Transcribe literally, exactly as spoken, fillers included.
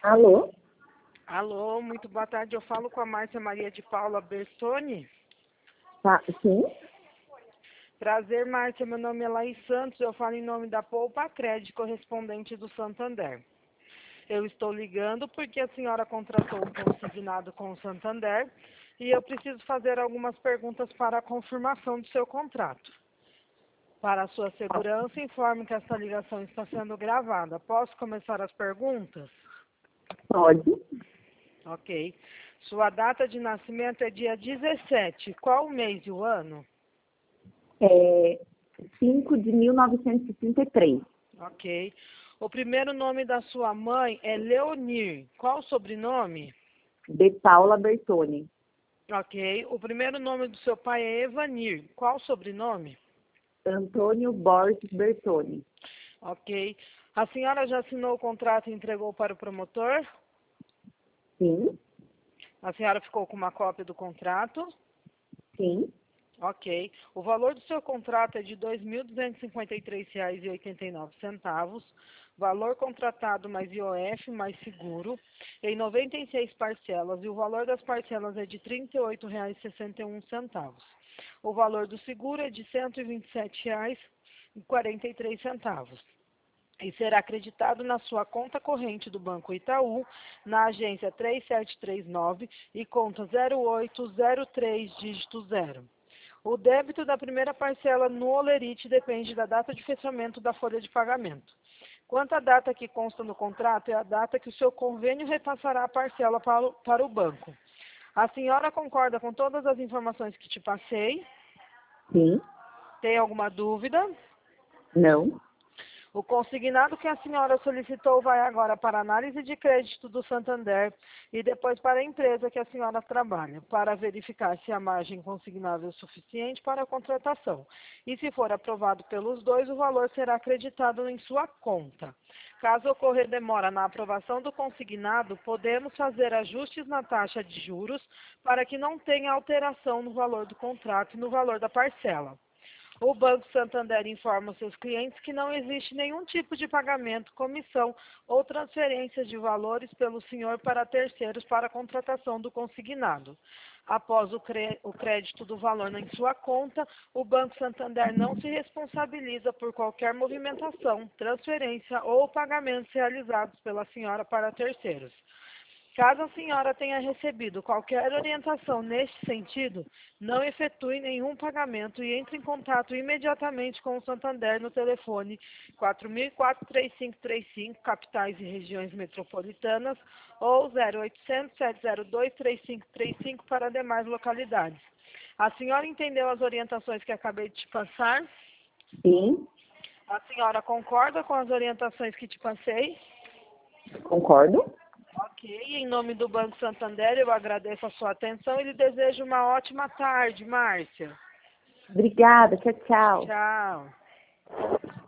Alô? Alô, muito boa tarde. Eu falo com a Márcia Maria de Paula Bertoni. Tá, sim? Prazer, Márcia. Meu nome é Laís Santos. Eu falo em nome da Poupa Crédito, correspondente do Santander. Eu estou ligando porque a senhora contratou um consignado com o Santander e eu preciso fazer algumas perguntas para a confirmação do seu contrato. Para a sua segurança, informe que esta ligação está sendo gravada. Posso começar as perguntas? Pode. Ok. Sua data de nascimento é dia dezessete. Qual o mês e o ano? É cinco de mil novecentos e trinta e três. Ok. O primeiro nome da sua mãe é Leonir. Qual o sobrenome? De Paula Bertoni. Ok. O primeiro nome do seu pai é Evanir. Qual o sobrenome? Antônio Borges Bertoni. Ok. A senhora já assinou o contrato e entregou para o promotor? Sim, A senhora ficou com uma cópia do contrato? sim, Ok. O valor do seu contrato é de dois mil duzentos e cinquenta e três reais e oitenta e nove centavos. Valor contratado mais I O F mais seguro em noventa e seis parcelas e o valor das parcelas é de trinta e oito reais e sessenta e um centavos. O valor do seguro é de cento e vinte e sete reais e quarenta e três centavos. E será acreditado na sua conta corrente do Banco Itaú, na agência três sete três nove e conta zero oito zero três dígito zero. O débito da primeira parcela no Olerite depende da data de fechamento da folha de pagamento. Quanto à data que consta no contrato, é a data que o seu convênio repassará a parcela para o, para o banco. A senhora concorda com todas as informações que te passei? sim. Tem alguma dúvida? Não. O consignado que a senhora solicitou vai agora para a análise de crédito do Santander e depois para a empresa que a senhora trabalha, para verificar se a margem consignável é suficiente para a contratação. E se for aprovado pelos dois, o valor será acreditado em sua conta. Caso ocorrer demora na aprovação do consignado, podemos fazer ajustes na taxa de juros para que não tenha alteração no valor do contrato e no valor da parcela. O Banco Santander informa os seus clientes que não existe nenhum tipo de pagamento, comissão ou transferência de valores pelo senhor para terceiros para a contratação do consignado. Após o, cre- o crédito do valor em sua conta, o Banco Santander não se responsabiliza por qualquer movimentação, transferência ou pagamentos realizados pela senhora para terceiros. Caso a senhora tenha recebido qualquer orientação neste sentido, não efetue nenhum pagamento e entre em contato imediatamente com o Santander no telefone quatro mil e quatro, três cinco três cinco, capitais e regiões metropolitanas, ou zero oitocentos, sete zero dois, três cinco três cinco para demais localidades. A senhora entendeu as orientações que acabei de te passar? Sim, A senhora concorda com as orientações que te passei? concordo. Ok, em nome do Banco Santander, eu agradeço a sua atenção e lhe desejo uma ótima tarde, Márcia. Obrigada. Tchau, tchau. Tchau.